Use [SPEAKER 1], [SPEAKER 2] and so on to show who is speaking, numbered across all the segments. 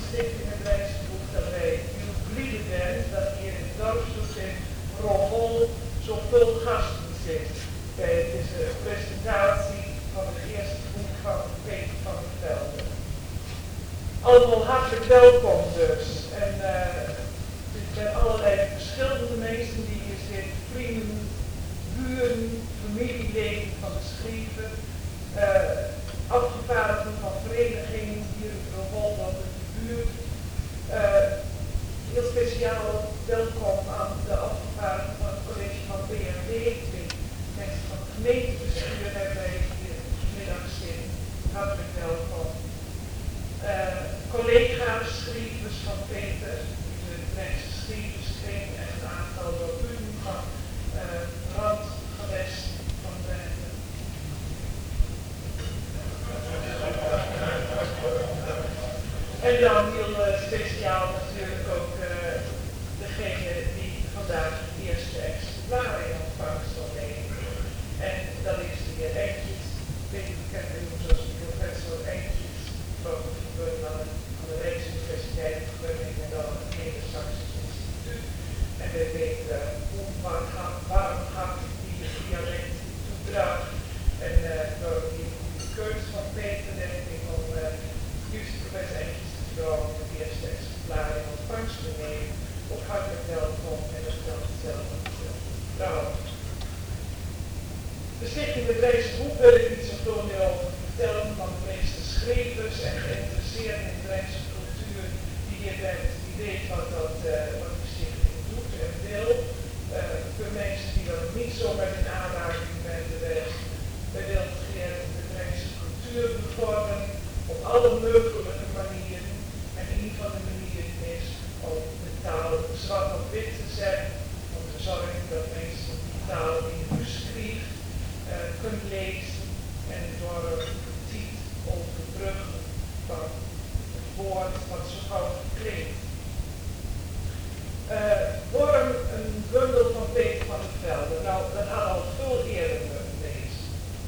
[SPEAKER 1] stichting het Rijksboek dat wij heel blij zijn dat hier in het dorpsstoet in Rommel zoveel gasten zitten bij deze presentatie van het eerste boek van Peter van der Velde. Allemaal hartelijk welkom dus. En er zijn allerlei verschillende mensen die hier zitten, vrienden, buren, familieleden van de schrijver, afgevaardigden van verenigingen hier in Rommel, in de buurt. Heel speciaal welkom aan de afgevaardigden van het college van BNW. Mensen van het gemeentebestuur hebben wij hier vanmiddag zitten. Hartelijk welkom. Collega's, schrijvers van Peter, de Drentse schrijverskring en een aantal doburen van randgewest van Drenthe. En dan heel speciaal natuurlijk ook degene die vandaag het eerste exemplaar in ontvangst zal nemen. En dat is de heer Enkjes. Ik ken u zoals professor Enkjes, verbonden aan de Rijksuniversiteit Groningen en dan het Neder-Saxisch Instituut. En we weten hoe warmhartig die dialect toedraagt. En door die keus van Peter denk ik om juist professor Enkjes te vragen om het eerste exemplaar in ontvangst te nemen. Ook hartelijk welkom en dat geldt hetzelfde trouwens. De stichting het Rijksboek wil ik niet zoveel meer over vertellen, want de meeste schrijvers en geïnteresseerden in de Rijkse cultuur die hier bent, die weten wat de stichting doet en wil. Voor mensen die dat niet zo met in aanraking zijn geweest, wij willen de Rijkse cultuur bevorderen op alle mogelijke manieren. En een van de manieren is om de taal zwart op wit te zetten, om te zorgen dat mensen die taal die u schrijft kunnen lezen en door een titel overbruggen van het woord wat zo gauw klinkt. Waarom een bundel van Peter van der Velde? Nou, dat had al veel eerder moeten lezen.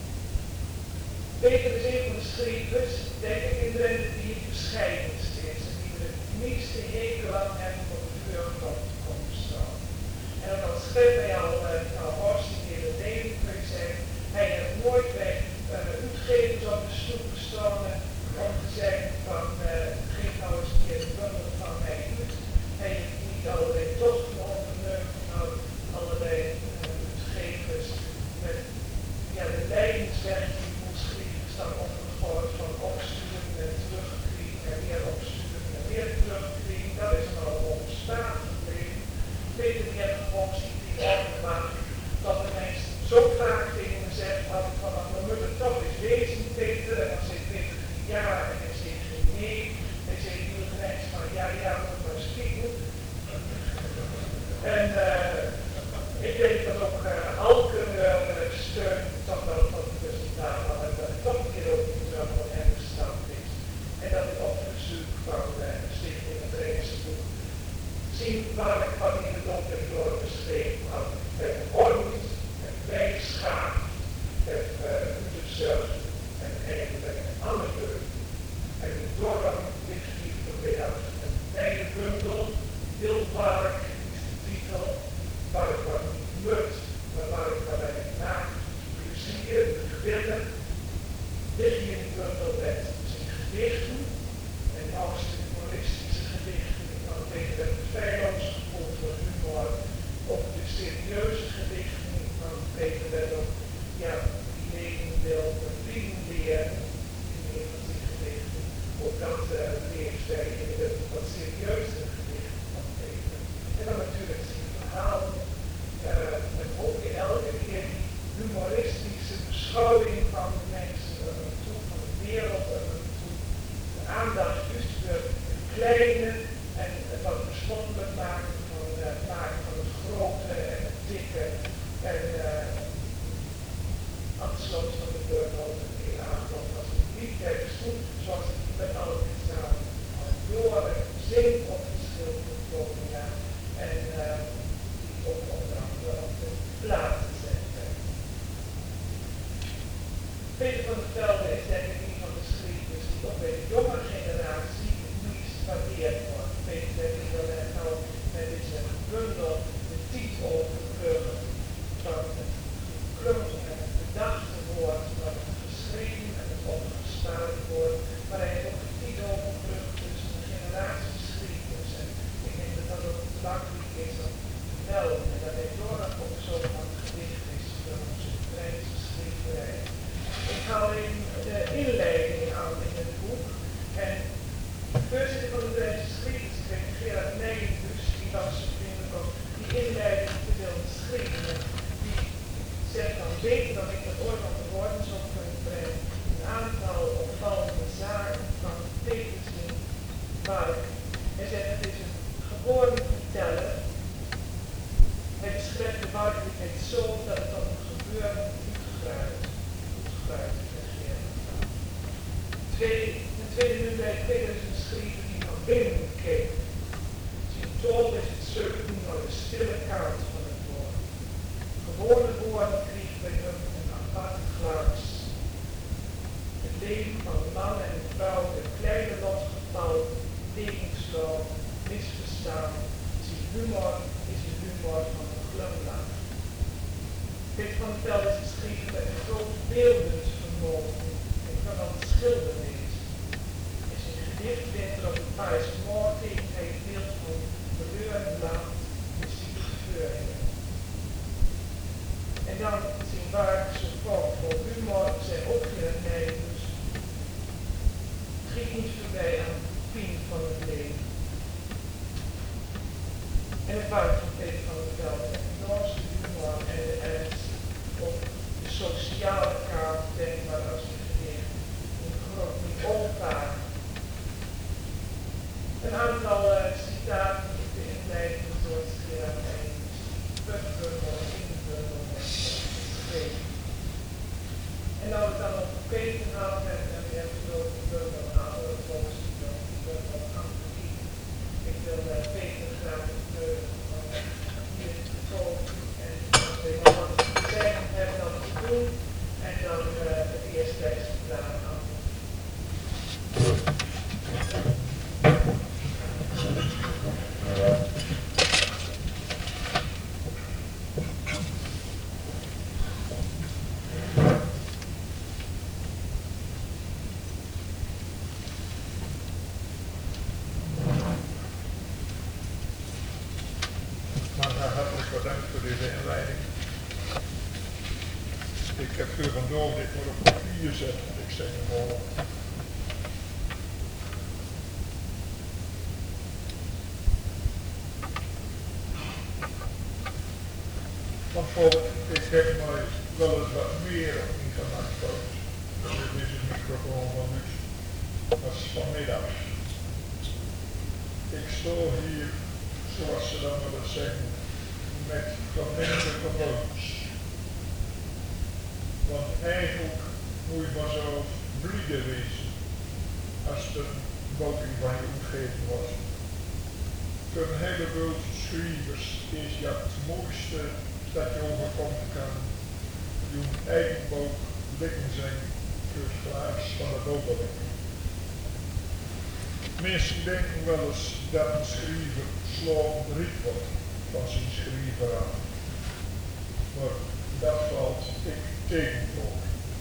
[SPEAKER 1] Peter is een van de schrijvers, denk ik, in Drenthe die het bescheidenst is en die er het meeste hekel aan hebben om de vuurgrond te komen staan. En ook al schreef hij al hartstikke leven, kun je zeggen, hij heeft nooit bij uitgevers op de stoep gestaan om te zeggen van geef nou eens een keer de bundel van mij uit. Hij heeft niet allerlei tochten ondernemen van allerlei uitgevers met de leidensweg die moest schrijven staan opgegooid van opsturen en terugkriegen en weer opsturen en weer terugkriegen. Dat is een al ontstaan gebleven. Peter die heeft gewoon ziet die opgemaakt dat de mensen zo vaak tegen me zeggen hadden van dan moet het toch eens lezen, Peter. En dan zegt Peter ja en hij zegt nee. Hij zegt heel grijs van ja, moet maar eens kijken. En ik denk dat ook Alke steun toch wel tot de resultaat had en dat het toch een keer ook niet zo van hem gestapt is. En dat ik op verzoek van de stichting het Rijksboek zien waar ik wat in de donker door geschreven had. Het ormus, het wijschaap, het zelf en eigenlijk een amateur. En de dorp ligt hier vanmiddag een bijenbundel, Wildpark is de titel, waar ik wat niet lukt, maar waar ik wat eigenlijk naakt, plezier, de gebitten, ligt hier in de bundel met zijn gedichten en als de humoristische gedichten van Peter Feilans gevoeld voor humor, of de serieuze gedichten van Peter Wedel, die leven wil vrienden leren in een van die gedichten. Ook dat leert zij in de wat serieuze gedichten van Peter. En dan natuurlijk zijn verhalen, met ook elke keer die humoristische beschouwing van de mensen toe, van de wereld toe. De aandacht dus voor het kleine en wat bespottelijk maken van het grote en het dikke. En aan de sloot van de deur ook een keer aankomt als een liedtekst goed, zoals het met alle samen Joren zingt op verschillende pogingen en die ook onder andere op de plaatsen zetten. Peter van der Velde is denk ik een van de schrijvers die ook bij de jonge generatie het meest waarderen. geschreven, schreef Gerard Nijendus, die was vriendelijk ook die inleiding te willen schrijven. Die zegt dan beter dan ik dat ooit aan de woorden zal kunnen brengen. Een aantal opvallende zaken van Petersen Buik. Hij zegt het is een geboren verteller. Hij beschrijft de werkelijkheid zo dat het op een gebeuren toegegruid is. Een tweede nu bij Petersen schrijven die van binnen keek. Zijn tol is het zoeken naar de stille kant van het woord. Gewone woorden kregen bij hem een aparte glans. Het leven van man en vrouw, de kleine lotgeval, levensloop, misverstaan. Zijn humor is de humor van een glimlach. Dit van het Veld is geschreven met een groot beeldend vermogen en kan dan schilderen is. In zijn gedicht Winter op het Paars Moor tekent hij het beeld van verleurend land en ziekteverveuringen. En dan zijn werk zo vol humor, zijn opgeleid Nijendus. Het ging niet voorbij aan de pijn van het leven. En het werk van Peter van der Velde, het enormste humor en de ernst op de sociale kaart, denkbaar als een gedicht, een groot onvaart. Een aantal citaten op de inleiding van George Gerard Nijendus, puntbundel, inbundel en geschreven. En dan we dan op Peter gehaald hebben en we hebben het over de bundel halen, volgens de bundel aan te kiezen. Ik wil Peter graag hier volgen en we wat te zeggen hebben dan te doen en dan het eerste exemplaar aan.
[SPEAKER 2] Hartelijk bedankt voor deze inleiding. Ik heb voor vandaag dit maar op papier zetten. Ik zeg hem al. Want volk, ik heb mij wel eens wat meer op die gemaakt gehad. Dit is een microfoon van nu. Dat is vanmiddag. Ik sta hier, zoals ze dan willen zeggen, met gemengde gevoelens. Want eigenlijk moet je maar zo blij wezen als het een boekje van je omgeving was. Voor een heleboel schrijvers is dat het mooiste dat je overkomen kan. Je eigen boek likken zijn voor het glaas van de bovenlijn. Mensen denken wel eens dat een schrijver slorend riet wordt van zijn schrijver aan. Maar dat valt ik tegen voor.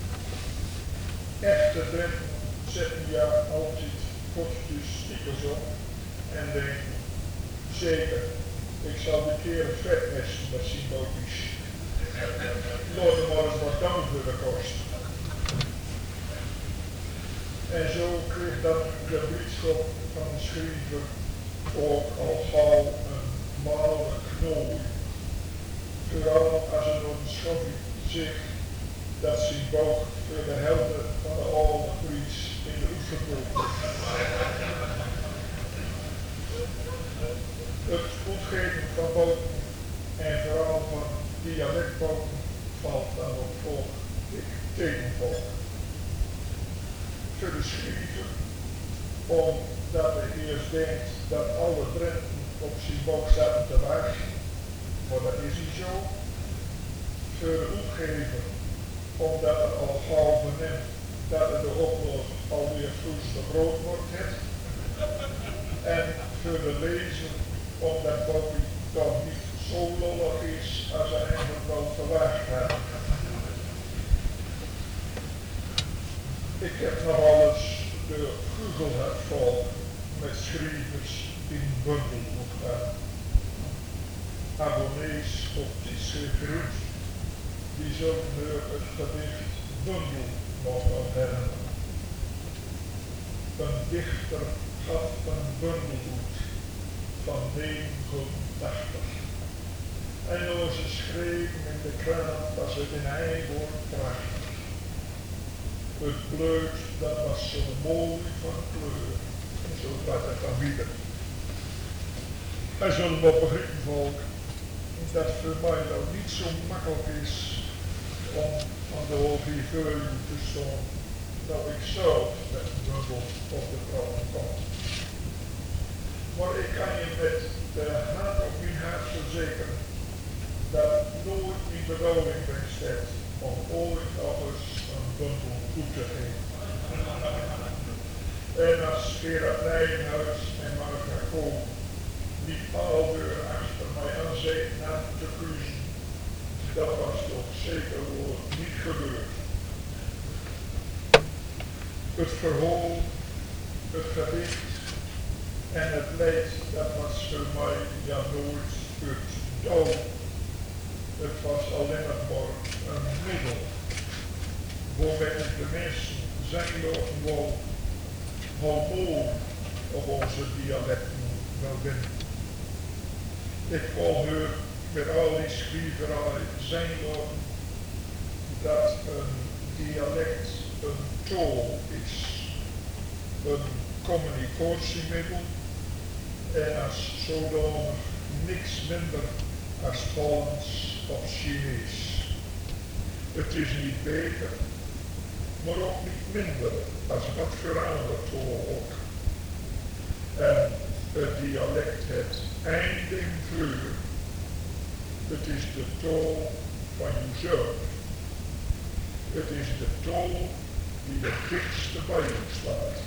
[SPEAKER 2] Echte Drenten zetten ja altijd kortjes stickers op en denken, zeker, ik zal die keer een vetmesten met zijn bootjes. Laat hem maar eens wat dan voor de kost. En zo kreeg dan de blijdschap van de schrijver ook al gauw een malen knooi. Vooral als er door de schoffie zegt dat zijn boog voor de helden van de oude Fries in de oefenpoel. Het ontgeven van boten en vooral van dialectboten valt dan ook voor ik tegenvolg. Voor de schrijver, omdat hij eerst denkt dat alle Drenten op zijn boog zaten te wachten, maar dat is niet zo. Voor de omgever, omdat er al gauw beneemt dat er de oplossing alweer vroeg te groot wordt. En voor de lezer, omdat Bobby toch niet zo lollig is als hij eigenlijk wel verwacht had. Ik heb nog eens de Google vol met schrijvers in bundelboek gaan. Abonnees op die schrift, die zullen nu het gedicht bundel nog wel herinneren. Een dichter gaf een bundelboek van 89. En onze schreven in de krant was het in één woord prachtig. Het bleut, dat was zo mooi van kleur. En zo was het dan weer. Wij zullen wel begrijpen, volk, dat het voor mij nou niet zo makkelijk is om aan de Olivieuveu te staan, dat ik zelf met een bubbel op de trap kom. Maar ik kan je met de hand op mijn hart verzekeren dat het nooit die bedoeling bestaat om ooit nog eens een bundel toe te geven. En als Gerard Nijenhuis en Marga Kool niet alweer achter mij aan zee na te kruisen, dat was toch zeker wel niet gebeurd. Het verhoor, het gedicht en het leed, dat was voor mij ja nooit het dood. Het was alleen nog maar een middel waarmee de mensen zijn lopen wel mooi op onze dialecten wel binnen. Ik wil hoor met al die schrijverij zijn lopen dat een dialect een taal is, een communicatiemiddel en als zodanig niks minder als Frans of Chinees. Het is niet beter, maar ook niet minder als wat voor andere taal ook. En het dialect heeft één ding voor. Het is de taal van jezelf. Het is de taal die het dichtste bij je staat.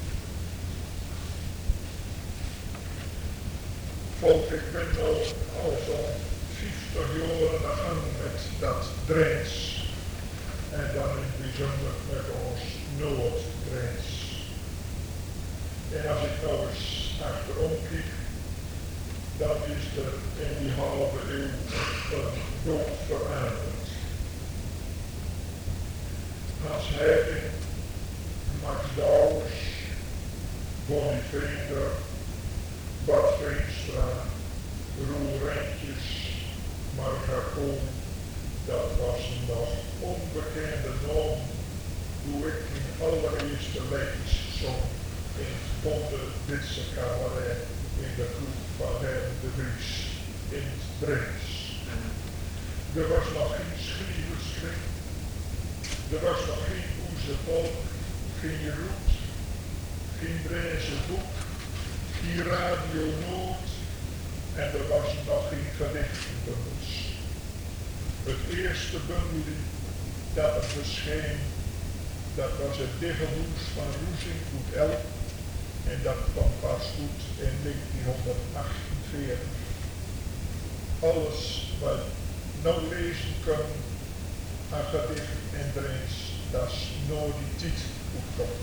[SPEAKER 2] Volk, ik ben al zo'n 50 jaar aan de gang met dat Drents. En dan in het bijzonder met ons Noord-Drents. En als ik nou eens achterom kijk, dan is er in die halve eeuw een dood veranderd. Hans Heiding, Max Douwers, Bonnie Vriender, Bart Veenstra, Roel Rentjes, Marga Kool, dat was nog onbekende naam hoe ik mijn allereerste levenszong in het bonte Britse cabaret in de groep van Herm de Vries in het Drents. Er was nog geen schrijverskring, er was nog geen Oeze Volk, geen Roet, geen Drentse boek, geen Radio Noord en er was nog geen gedichtenbundels. Het eerste bundel dat er verscheen, dat was het Diggehoes van Roesink goed Elk en dat kwam pas goed in 1948. Alles wat nou lezen kan aan gedicht en Drents, dat is nooit die tijd goed komt.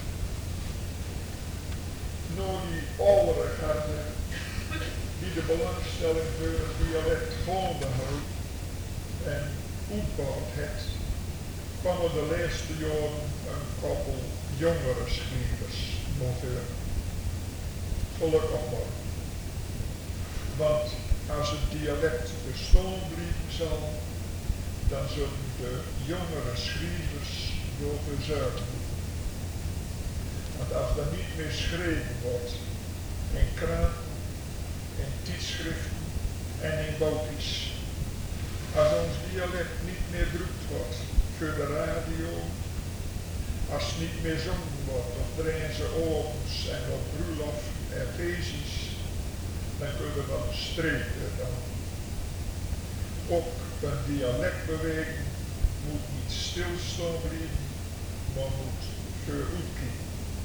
[SPEAKER 2] Nou die oudere garde die de belangstelling voor het dialect gaande houdt en opbouwt heeft, kwamen de laatste jaren een koppel jongere schrijvers monteren. Gelukkig maar. Want als het dialect bestaan blijven zal, dan zullen de jongere schrijvers door zorgen. Want als er niet meer geschreven wordt in kranten, in tijdschriften en in boekjes, als ons dialect niet meer gebruikt wordt voor de radio, als het niet meer zongen wordt op Drentse ovens en op bruiloft en feestjes, dan kunnen we wel strepen dan. Ook een dialectbeweging moet niet stilstaan blijven, maar moet vooruitkijken.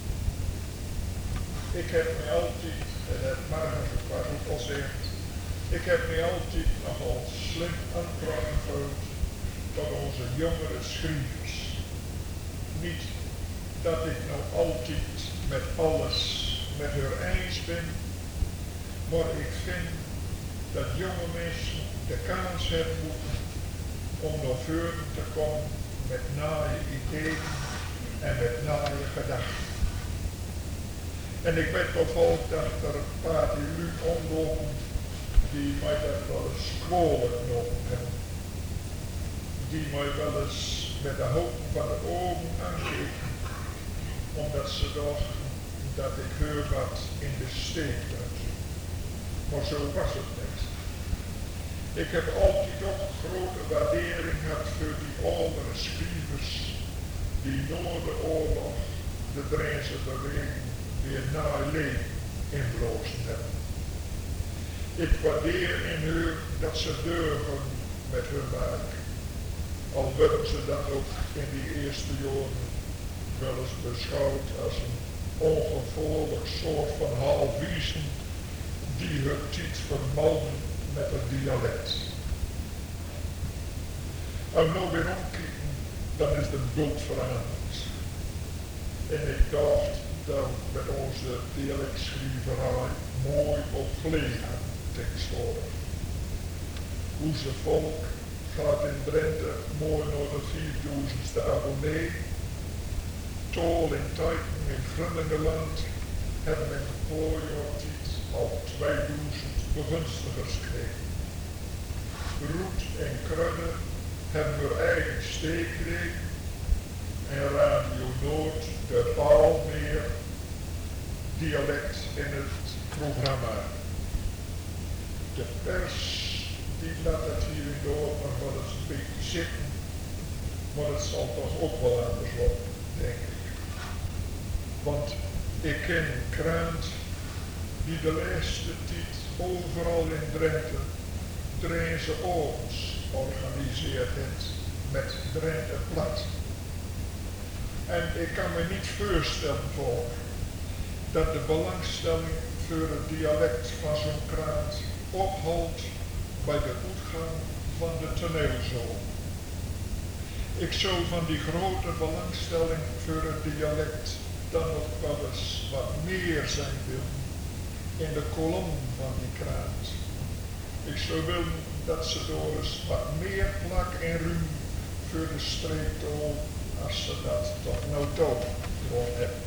[SPEAKER 2] Ik heb me altijd, en het Marga ook al zegt, ik heb me altijd nogal slim aangetrokken gevoeld van onze jongere schrijvers. Niet dat ik nou altijd met alles met haar eens ben, maar ik vind dat jonge mensen de kans hebben moeten om naar voren te komen met naaie ideeën en met naaie gedachten. En ik weet bijvoorbeeld dat er een paar die nu omlopen die mij dat wel eens kwalijk genomen hebben. Die mij wel eens met de hoofd van de ogen aankeken, omdat ze dachten dat ik haar wat in de steek had. Maar zo was het niet. Ik heb altijd ook grote waardering gehad voor die oudere schrijvers die na de oorlog de Drentse beweging weer naar leven inblozen hebben. Ik waardeer in hun dat ze durven met hun werk. Al werden ze dan ook in die eerste jaren wel eens beschouwd als een ongevoelig soort van halfwiezen die hun tijd vermelden met het dialect. Als we nou weer omkijken, dan is de bult veranderd. En ik dacht dat met onze dialectschrijverij mooi op vliegen tegenwoordig. Onze volk gaat in Drenthe mooi naar de 4000ste abonnee. Tol in Tijden in Groningenland hebben in een paar jaar tijd al 2000 begunstigers gekregen. Roet en Kruiden hebben hun eigen steek gekregen en Radio Noord de al meer dialect in het programma. De pers die laat het hier in Dorp nog wel eens een beetje zitten, maar het zal toch ook wel anders worden, denk ik. Want ik ken een krant die de laatste tijd overal in Drenthe Drentse Ogens organiseert heeft met Drenthe Plat. En ik kan me niet voorstellen voor dat de belangstelling voor het dialect van zo'n krant ophoudt bij de uitgang van de toneelzaal. Ik zou van die grote belangstelling voor het dialect dan nog wel eens wat meer zijn willen in de kolom van die krant. Ik zou willen dat ze door eens wat meer plak en ruim voor de streektaal als ze dat tot nou toe gewoon hebben.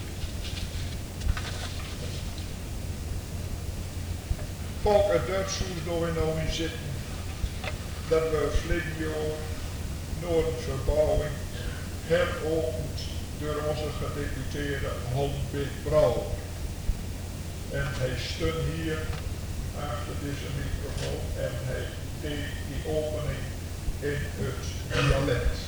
[SPEAKER 2] Volk uit Duitsland door we nou in zitten, dat we flink jaar door een verbouwing heropend door onze gedeputeerde Hans-Beek Brouwer. En hij stond hier achter deze microfoon en hij deed die opening in het dialect.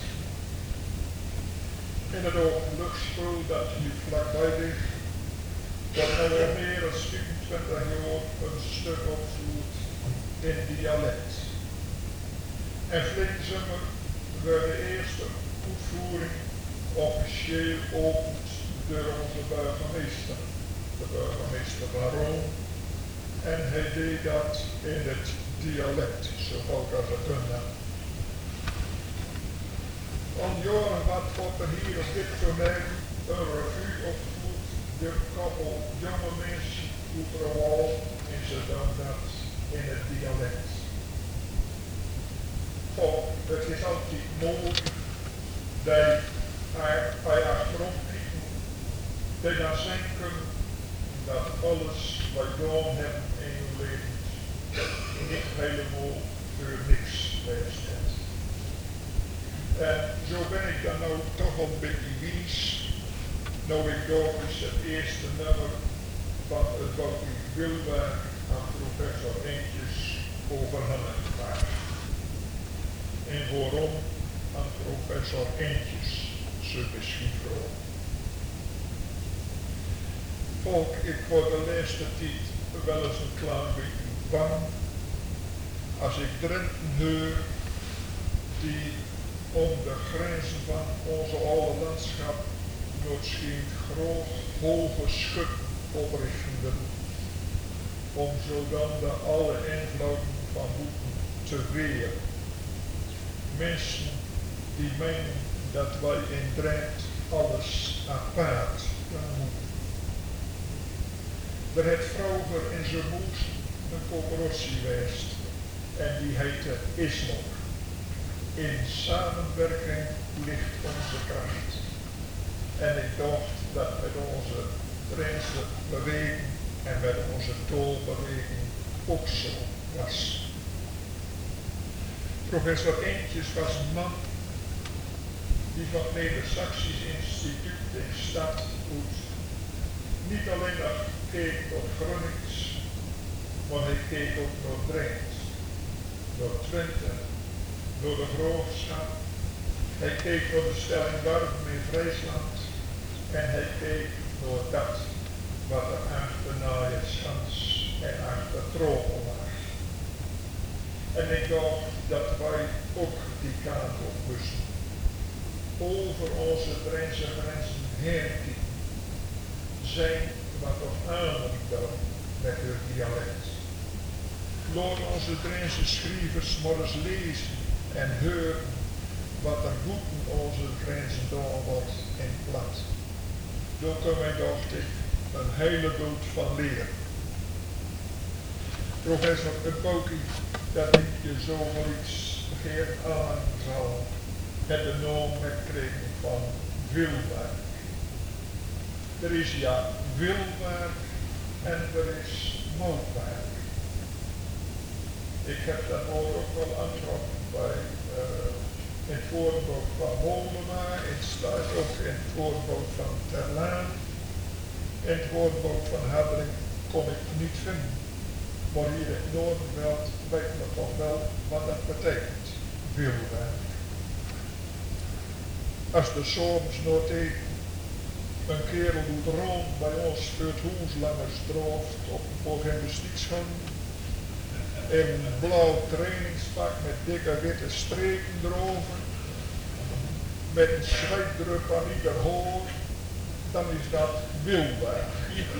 [SPEAKER 2] In het ogenbliksspul dat hier vlakbij ligt, dat hij al meer dan 24 jaar een stuk opvoert in dialect. En Vlinzomer werd de eerste opvoering officieel opend door onze burgemeester, de burgemeester van Rome. En hij deed dat in het dialect, zo goed als het kon. Al jaren wordt er hier op dit toneel een revue opgevoerd door een koppel jonge mensen uit de wal en ze doen dat in het dialect. Oh, het is altijd mooi dat hij achterom kijken, dat dan denken dat alles wat je gedaan hebt in je leven niet helemaal voor niks geweest is. En zo ben ik dan nou toch wel een beetje wies. Nou ik door is het eerste nummer van het Boutiek Wilwerk aan professor Eentjes overhandigd gevraagd. En waarom aan professor Eentjes, ze misschien vroeg. Volk, ik word de laatste tijd wel eens een klein beetje bang als ik Drenten hoor die om de grenzen van onze oude landschap noodschijnt groot hoge schut oprichten om zodan de alle invloeden van boeten te weren. Mensen die menen dat wij in Drenthe alles apart kunnen moeten. Er heeft vroeger in zijn moes een coöperatie geweest en die heette ISNOC. In samenwerking ligt onze kracht. En ik dacht dat met onze Drentse beweging en met onze tolbeweging ook zo was. Professor Eentjes was een man die van het Neder-Saxisch Instituut in Stadhoed niet alleen nog keek tot Gronings, maar hij keek ook naar Drent, naar Twente, door de Graafschap. Hij keek naar de stelling Warm in Friesland en hij keek naar dat wat er achter Naaierschans en achter Trogel lag. En ik dacht dat wij ook die kant op moesten. Over onze Drentse grenzen heen kijken. Zijn wat of aandacht dan met hun dialect. Laat onze Drentse schrijvers maar eens lezen en horen wat er boeten onze grenzen door wordt en plat. Daar kan wij, dacht ik, een hele boel van leren. Professor Boki, dat ik je zomaar iets geen aan zal, het de naam gekregen van Wilwerk. Er is ja Wilwerk en er is Mootwerk. Ik heb dat ook wel aangetrokken bij in het woordenboek van Mollema, het staat ook in het woordenboek van Terlaan. In het woordenboek van Haddering kon ik niet vinden. Maar hier in Noordenveld weet men toch wel wat dat betekent, Wilwerk. Als de soms nooit een kerel doet rond bij ons voor het huis langer strooft op voor gymnastiekschand, in een blauw trainingspak met dikke witte strepen erover, met een zweetdrup aan ieder hoor, dan is dat Wilwerk.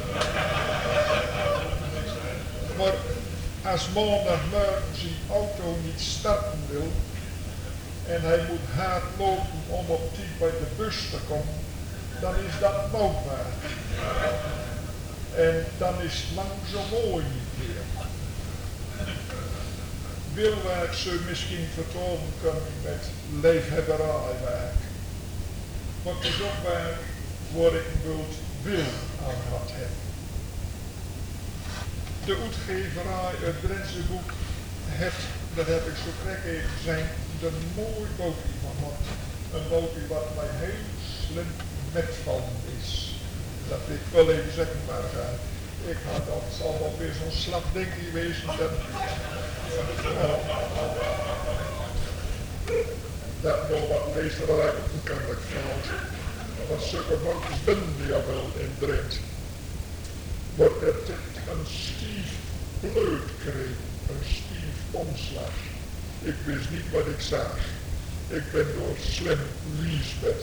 [SPEAKER 2] Maar als maandagmorgen zijn auto niet starten wil en hij moet hard lopen om op tijd bij de bus te komen, dan is dat Mootwerk. En dan is het lang zo mooi niet meer. Wilwerk zou misschien vertonen kunnen met leefhebberijwerk. Maar het is ook werk waar ik een bult wil aan gehad heb. De uitgeverij het Drentse boek heeft, dat heb ik zo krek even gezegd, een mooi boekje van gehad. Een boekje wat mij heel slim metvallen is. Dat wil ik wel even zeggen, maar ik had dat zal wel weer zo'n slap ding geweest. Dat nog wat leesterij op een kennelijk fout. Dat zulke boekjes binnen die al wel in Drent. Maar het een stief bleut kreeg, een stief omslag. Ik wist niet wat ik zag. Ik ben door slim Liesbeth.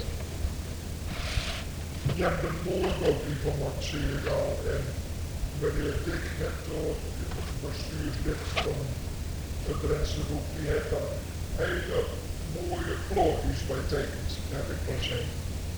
[SPEAKER 2] Je hebt een mooi boekje van wat zie ik al. En wanneer ik heb door het bestuurslid van het Drentse boek, die heeft dan hele mooie klootjes bij tekent, heb ik wel gezien.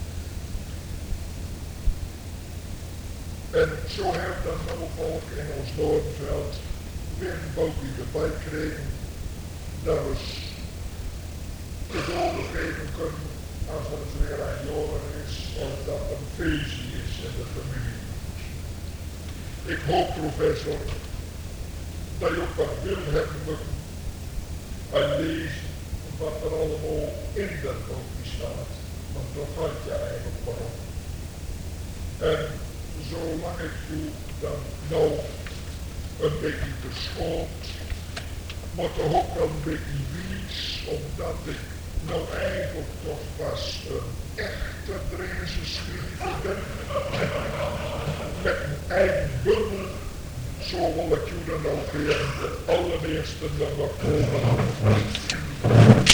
[SPEAKER 2] En zo heeft dan ook volk in ons Noordenveld weer een boekje erbij gekregen, dat we te doorgeven kunnen als het weer aan jaren is, of dat een feestje is in de familie. Ik hoop, professor, dat je ook wat wil hebben en lezen wat er allemaal in dat boekje staat, want dat gaat je eigenlijk wel op. En zolang ik u dan nou een beetje verschoond, maar toch ook wel een beetje wies, omdat ik nou eigenlijk toch pas een echte Drentse schrijver ben, met een eigen bubbel, zo wil ik u dan ook weer de allereerste nummer komen.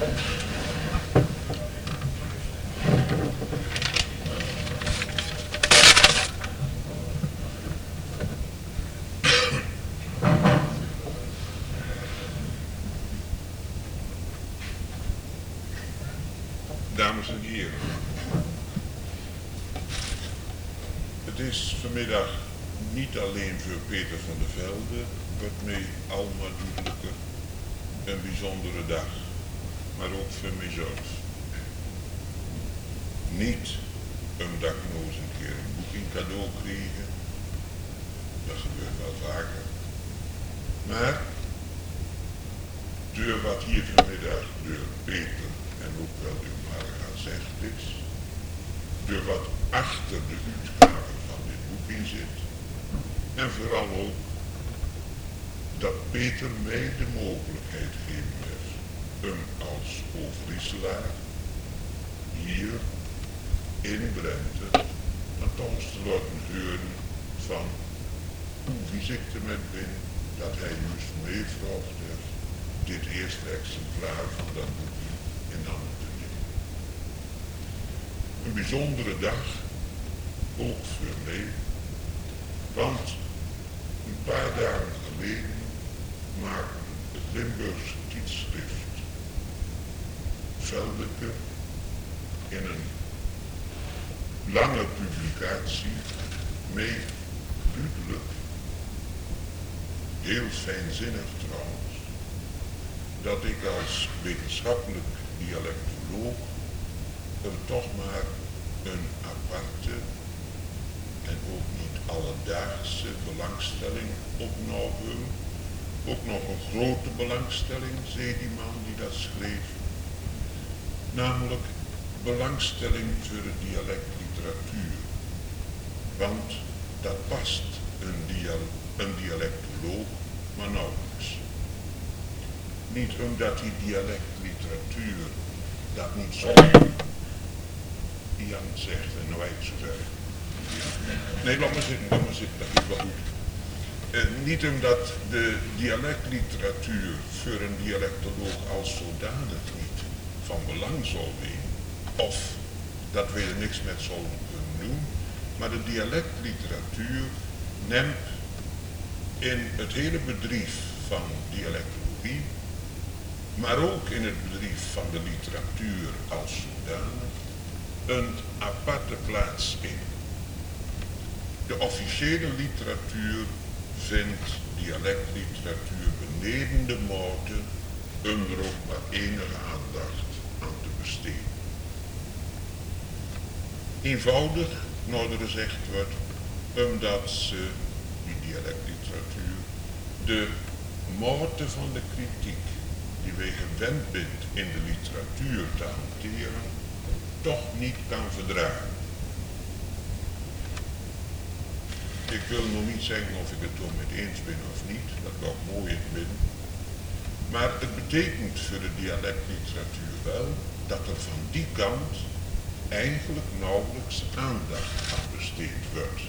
[SPEAKER 3] Dames en heren, het is vanmiddag niet alleen voor Peter van der Velde, wordt mij Alma duidelijker een bijzondere dag, maar ook voor mijzelf. Niet omdat ik nog eens een keer een boek in cadeau kregen, dat gebeurt wel vaker, maar door wat hier vanmiddag door Peter en ook wel door Marga gezegd is, door wat achter de uitgave van dit boek in zit, en vooral ook dat Peter mij de mogelijkheid gegeven heeft om als overisselaar hier in Brente althans te laten horen van hoe vies ik ermee ben dat hij juist meevraagd heeft dit eerste exemplaar van dat boek in handen te nemen. Een bijzondere dag, ook voor mij, want een paar dagen geleden maakte het Limburgse tijdschrift Veldeke in een lange publicatie mee duidelijk, heel fijnzinnig trouwens, dat ik als wetenschappelijk dialectoloog er toch maar een aparte en ook niet alledaagse belangstelling opnam. Ook nog een grote belangstelling, zei die man die dat schreef, namelijk belangstelling voor de dialectliteratuur. Want dat past een dialectoloog maar nauwelijks. Niet omdat die dialectliteratuur dat niet zo Jan zegt en nou ik zo zeggen. Nee, laat maar zitten, dat is wel goed. Niet omdat de dialectliteratuur voor een dialectoloog als zodanig niet van belang zal zijn, of dat we er niks met zullen kunnen doen, maar de dialectliteratuur neemt in het hele bedrijf van dialectologie, maar ook in het bedrijf van de literatuur als zodanig, een aparte plaats in. De officiële literatuur vindt dialectliteratuur beneden de mate om er ook maar enige aandacht aan te besteden. Eenvoudig, nou er gezegd wordt, omdat ze, die dialectliteratuur, de mate van de kritiek die wij gewend bent in de literatuur te hanteren, toch niet kan verdragen. Ik wil nog niet zeggen of ik het er mee eens ben of niet, dat ik ook mooi in ben. Maar het betekent voor de dialectliteratuur wel dat er van die kant eigenlijk nauwelijks aandacht aan besteed wordt.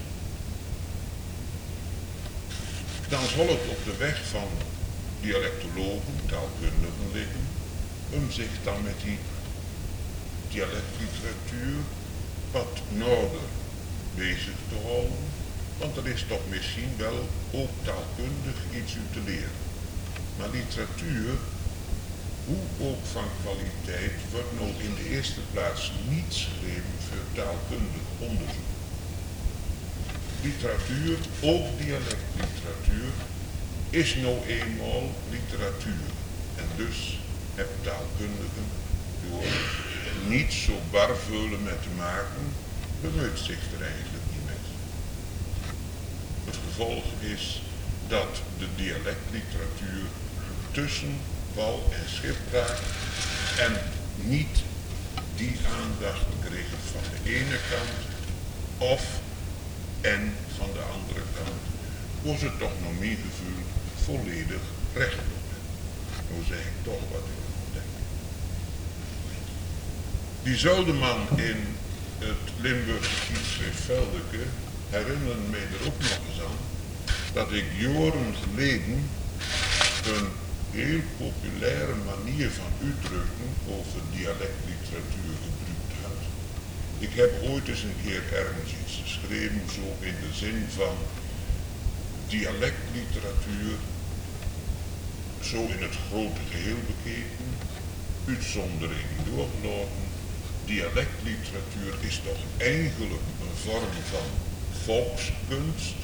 [SPEAKER 3] Dan zal het op de weg van dialectologen, taalkundigen liggen, om zich dan met die dialectliteratuur wat nauwer bezig te houden. Want er is toch misschien wel ook taalkundig iets uit te leren. Maar literatuur, hoe ook van kwaliteit, wordt nou in de eerste plaats niet geschreven voor taalkundig onderzoek. Literatuur, ook dialectliteratuur, is nou eenmaal literatuur. En dus hebben taalkundigen door niet zo barveulen met te maken, bemoeit zich er eigenlijk niet met. Het gevolg is dat de dialectliteratuur tussen wal en schip raakt en niet die aandacht kreeg van de ene kant of en van de andere kant, was het toch nog meer gevoel volledig recht op. Nou zeg ik toch wat ik ervan denk. Diezelfde man in het Limburgse tijdschrift Veldeke herinnerde mij er ook nog eens aan dat ik jaren geleden een heel populaire manier van uitdrukken over dialectliteratuur gebruikt had. Ik heb ooit eens een keer ergens iets geschreven, zo in de zin van dialectliteratuur, zo in het grote geheel bekeken, uitzonderingen doorgelaten. Dialectliteratuur is toch eigenlijk een vorm van volkskunst,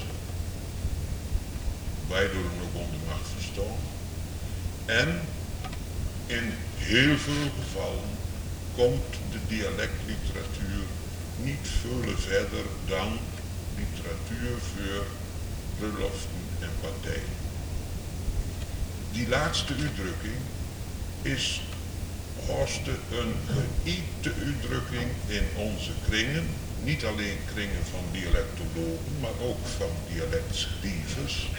[SPEAKER 3] wij door hem ook onder mag verstaan. En in heel veel gevallen komt de dialectliteratuur niet veel verder dan literatuur voor bruiloften en partijen. Die laatste uitdrukking is hoogste een geïepte uitdrukking in onze kringen, niet alleen kringen van dialectologen, maar ook van dialectschrijvers.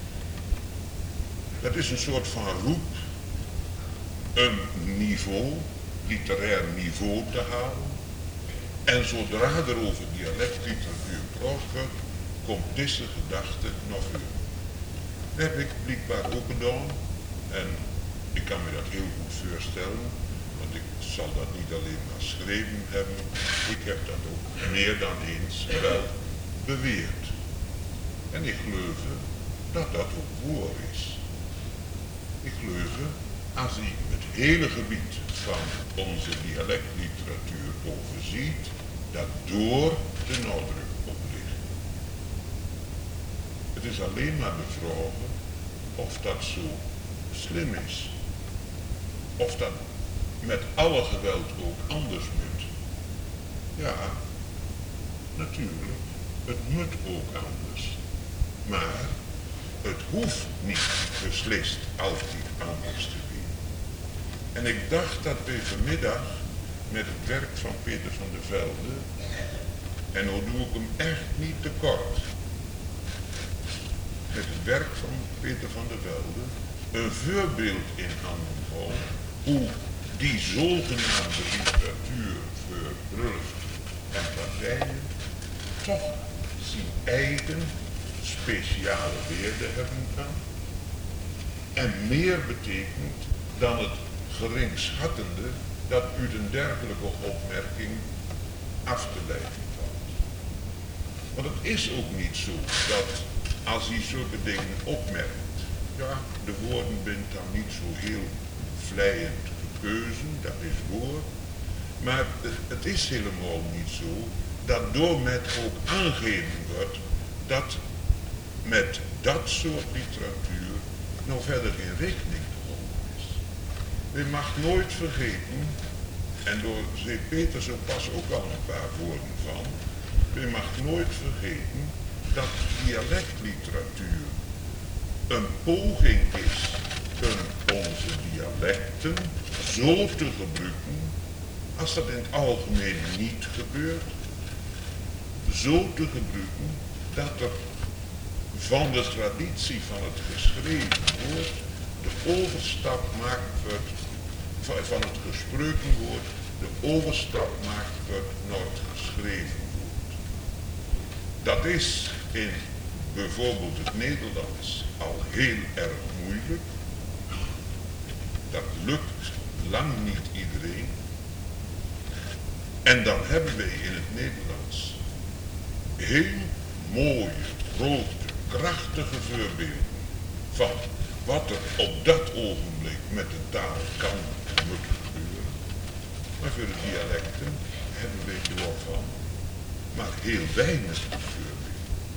[SPEAKER 3] Dat is een soort van roep, een niveau, literair niveau te halen. En zodra er over dialectliteratuur praat wordt, komt deze gedachte nog weer. Dat heb ik blijkbaar ook gedaan. En ik kan me dat heel goed voorstellen, want ik zal dat niet alleen maar geschreven hebben. Ik heb dat ook meer dan eens wel beweerd. En ik geloof dat dat ook waar is. Ik geloof, als ik het hele gebied van onze dialectliteratuur overziet, dat door de nadruk op ligt. Het is alleen maar de vraag of dat zo slim is. Of dat met alle geweld ook anders moet. Ja, natuurlijk, het moet ook anders. Maar het hoeft niet beslist altijd anders te zijn. En ik dacht dat we vanmiddag met het werk van Peter van der Velde, en nou doe ik hem echt niet tekort, met het werk van Peter van der Velde een voorbeeld in handen houden hoe die zogenaamde literatuur voor bruiloft en partijen toch zijn eigen speciale waarde hebben kan en meer betekent dan het geringschattende dat uit een dergelijke opmerking af te leiden valt. Want het is ook niet zo dat als hij zulke dingen opmerkt, ja, de woorden zijn dan niet zo heel vleiend gekozen, dat is waar, maar het is helemaal niet zo dat door met ook aangegeven wordt dat met dat soort literatuur nog verder geen rekening te houden is. Je mag nooit vergeten, en door zei Peter zo pas ook al een paar woorden van, je mag nooit vergeten dat dialectliteratuur een poging is om onze dialecten zo te gebruiken, als dat in het algemeen niet gebeurt, zo te gebruiken dat er van de traditie van het geschreven woord de overstap maakt wordt, van het gesproken woord, de overstap maakt wordt naar het geschreven woord. Dat is in bijvoorbeeld het Nederlands al heel erg moeilijk. Dat lukt lang niet iedereen. En dan hebben wij in het Nederlands heel mooie, grote, krachtige voorbeelden van wat er op dat ogenblik met de taal kan en moet gebeuren. Maar voor de dialecten hebben we er wel van, maar heel weinig voorbeelden.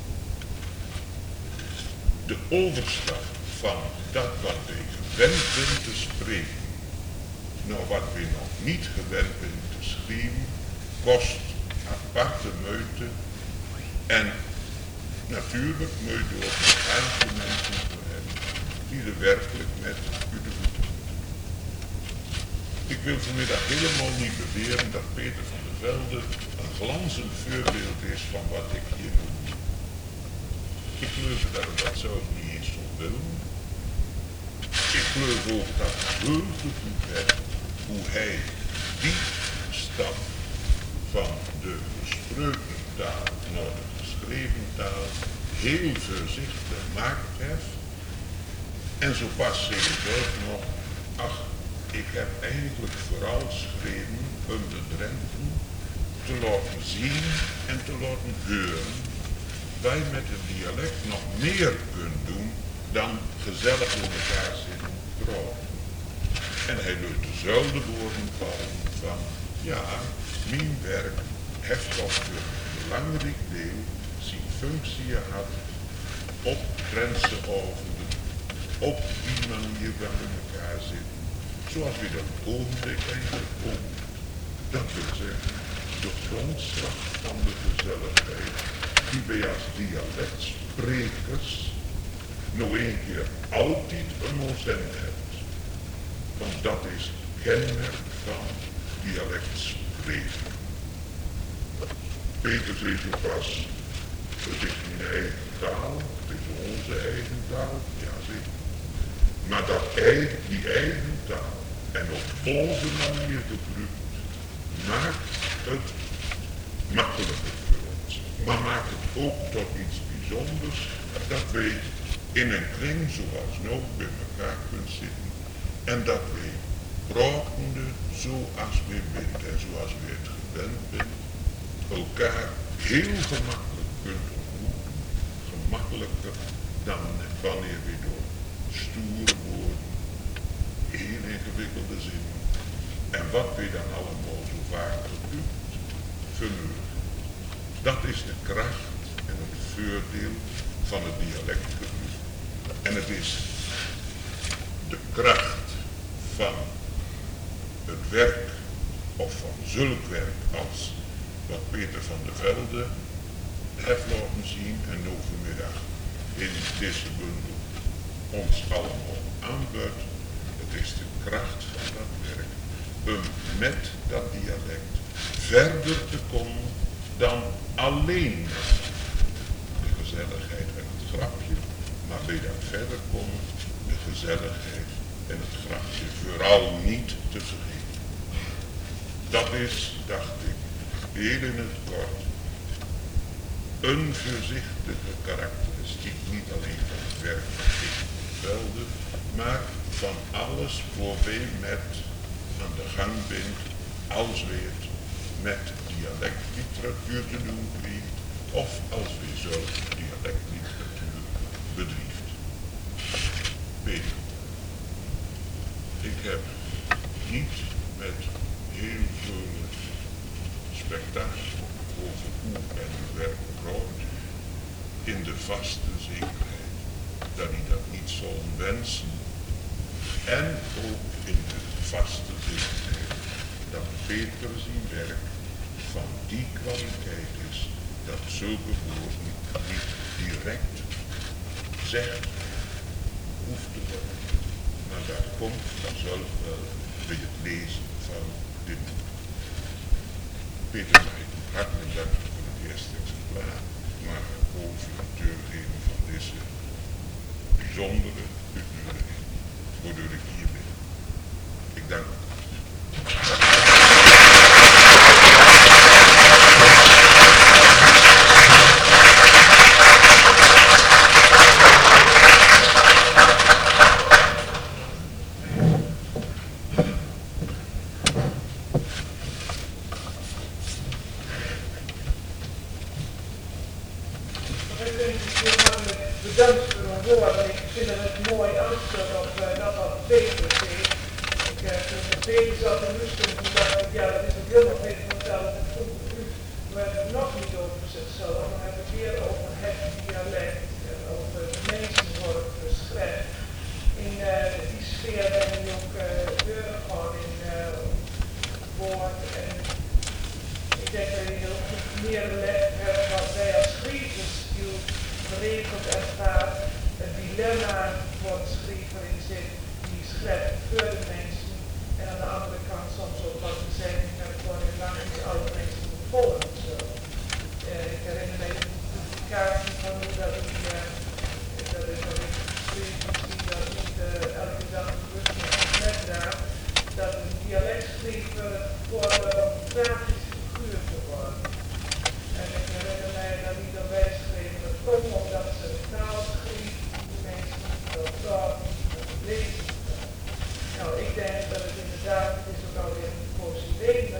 [SPEAKER 3] De overstap van dat wat wij gewend zijn te spreken, naar wat we nog niet gewend zijn te schrijven, kost aparte moeite en natuurlijk moet je ook nog aantal mensen te hebben die er werkelijk met u de voeten moeten. Ik wil vanmiddag helemaal niet beweren dat Peter van der Velde een glanzend voorbeeld is van wat ik hier noem. Ik geloof dat ik dat zelf niet eens zo wil. Ik geloof ook dat het heel goed werd hoe hij die stap van de gesproken taal naar de geschreven taal heel voorzichtig gemaakt heeft. En zo pas zeg ik zelf nog, ach, ik heb eigenlijk vooral geschreven om de Drenten te laten zien en te laten horen wij met het dialect nog meer kunnen doen dan gezellig in elkaar zitten trouwen. En hij doet dezelfde woorden vallen van, ja, mijn werk heeft toch voor een belangrijk deel zijn functie gehad op Drentse avonden, op die manier waar we elkaar zitten, zoals we dat ogenblik eigenlijk ook. Dat wil zeggen, de grondslag van de gezelligheid die wij als dialectsprekers nog een keer altijd een ozend hebben. Want dat is het kenmerk van dialectspreken. Peter zei zo pas, het is mijn eigen taal, het is onze eigen taal, ja zeker. Maar die eigen taal en op onze manier gebruikt, maakt het makkelijker voor ons. Maar maakt het ook tot iets bijzonders, dat wij in een kring zoals nou bij elkaar kunnen zitten. En dat wij pratende zoals we bent en zoals we het gewend bent, elkaar heel gemakkelijk kunnen ontmoeten. Gemakkelijker dan wanneer we door stoere woorden, heel ingewikkelde zinnen en wat we dan allemaal zo vaak gebeurt, vermurgen. Dat is de kracht en het voordeel van het dialectgebruik. En het is de kracht van het werk of van zulk werk als wat Peter van der Velde heeft laten zien en nu vanmiddag in deze bundel ons allemaal aanbiedt. Het is de kracht van dat werk om met dat dialect verder te komen dan alleen de gezelligheid en het grapje, maar bij dat verder komen de gezelligheid en het grapje vooral niet te vergeten. Dat is, dacht ik, heel in het kort, een voorzichtige karakteristiek, niet alleen van het werk van Peter van der Velde, maar van alles waar wij met aan de gang bent, als wij het met dialectliteratuur te doen krijgt, of als wij zelf dialectliteratuur bedrijft. Peter, ik heb niet met heel veel spektakel over hoe en uw werk praat, in de vaste zekerheid dat hij dat niet zal wensen, en ook in de vaste zekerheid dat Peter zijn werk van die kwaliteit is dat zulke woorden niet direct zegt hoeft te worden, maar dat komt vanzelf wel bij het lezen van dit boek. Peter, mag ik hartelijk danken voor het eerste exemplaar, maar ook voor het doorgeven van deze bijzondere uitnodiging, waardoor ik hier ben. Ik dank u.
[SPEAKER 1] Bedankt voor uw woorden. Ik vind het mooi aansluit op dat wat Peter zei. Toen Peter zat in Rusland, toen dacht ik, ja, dat is ook heel nog even vertellen. We hebben het nog niet over zichzelf, maar we hebben het weer over het dialect en over de mensen worden geschreven. In die sfeer ben ik ook doorgegaan in woord. En ik denk dat je ook meer les hebt wat wij als schrijvers geregeld ervaart, het dilemma voor de schrijver in zit, die schrijft voor de mensen en aan de andere kant soms ook wat te zeggen, ik heb gewoon in lang niet alle mensen volgen. Ik herinner me de publicatie van hoe dat ik geschreven zie dat niet elke dag bewust met draagt, dat een dialectschrijver voor een tragische figuur geworden. En ik herinner mij dat niet dat wij schreven, dat komt omdat ze taal schreef, die mensen niet veel praten, denk